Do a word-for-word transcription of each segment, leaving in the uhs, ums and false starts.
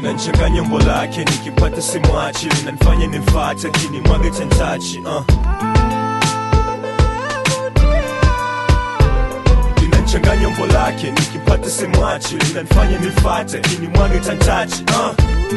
linachanganya umbo lake, nikipata simwachi, linanifanya nimfuate kini mwage chantachi. uh. Linachanganya umbo lake, nikipata simwachi, linanifanya nimfuate kini mwage chantachi. uh.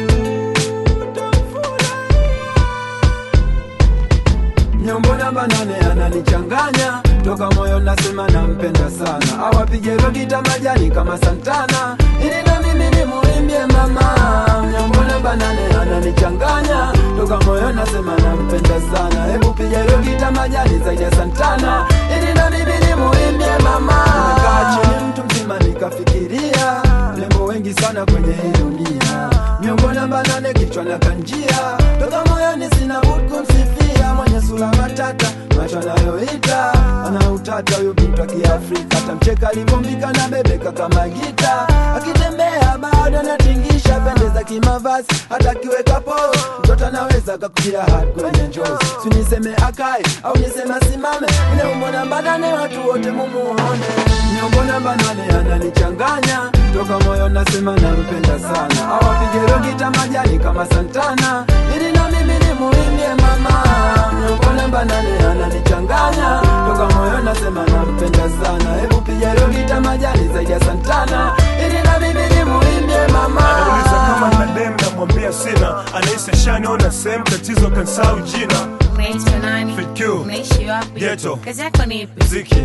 Nyombo namba nane ananichanganya, toka moyo nasema nampenda sana. Awapige rogita majani kama Santana, ili na mimi nimuimbie mama. Nyombo namba nane ananichanganya, toka moyo nasema nampenda sana. Hebu pige rogita majani zaidi ya Santana, ili na mimi nimuimbie mama. Nimekaa chini mtu mzima nikafikiria, lembo wengi sana kwenye hii dunia. Nyombo namba nane kichwa na kanjia, toka moyo ni sina budi kumsifia. Mwenye sura matata, macho anayoita ana utata, huyo bintu wa Kiafrika. Tamcheka alivombika na bebeka kama gita, akitembea bado anatingisha, pendeza kimavazi hata kiweka polo. Mtoto anaweza kakujia hard kwenye njozi, si niseme akae au niseme simame. Nyombo namba nane watu wote mumuone. Nyombo namba nane ananichanganya, toka moyo nasema nampenda sana. Awapige rogita majani kama Santana, ili na mimi nimuimbie mama. Nyombo namba nane ananichanganya, toka moyo nasema nampenda sana. Hebu piga rogita majani zaidi ya Santana, ili na mimi nimuimbie mama. Anauliza kama na dem, namwambia sina. Anaisa shaniona sehemu, tatizo kansau jina. Unaitwa nani? Fitku. Unaishi wapi? Ghetto. Kazi yako ni ipi? Mziki.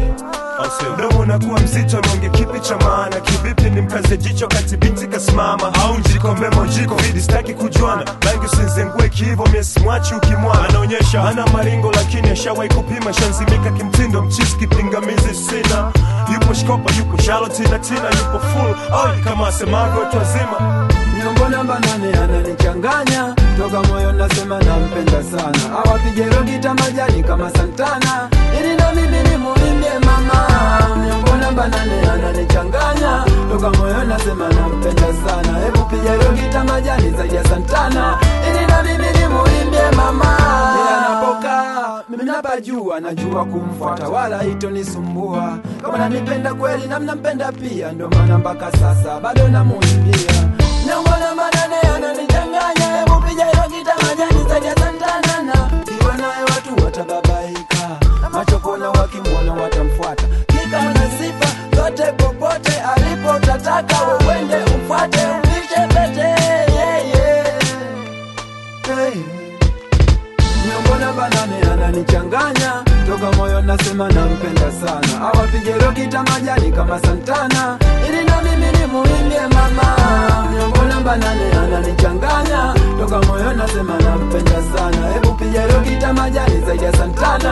Mdomo unakuwa mzito, nonge kipi cha maana. Kivipi ni mkaze jicho kati binti kasimama. Au njiko mbemo njiko vidi staki kujuana. Bangi usinzengue kihivo miesi mwachi ukimwana. Anaonyesha hana maringo lakini ashawai kupima. Shanzimika kimtindo mchiski pingamizi sina. Yupo shkopa, yupo Charlotte na Tina, yupo full oi kama semago watu wazima. Nyombo namba nane ananichanganya, toka moyo nasema nampenda sana. Awapige rogita majani kama Santana, ili na mimi nimuimbie mama. Nyombo namba nane ananichanganya, toka moyo nasema nampenda sana. Hebu piga rogita majani zaidi ya Santana, ili na mimi nimuimbie mama. Yeye anapokaa mimi napajua, najua kumfuata wala itonisumbua. Kama nanipenda kweli na mnampenda pia, ndio maana mpaka sasa bado namuimbia. Nyombo namba nane ananichanganya, hebu piga rogita majani zaidi ya Santana. Kiwa naye watu watababaika, macho kona wakimwona watamfuata. Kika na sifa zote popote alipo, utataka uende umfuate, upishe pete. yeah, yeah. Hey. Nyombo namba nane ananichanganya, toka moyo nasema nampenda sana. Awapige rogita majani kama Santana, ili na mimi nimuimbie mama. Nyombo namba nane ananichanganya, toka moyo nasema nampenda sana. Hebu piga rogita majani zaidi ya Santana,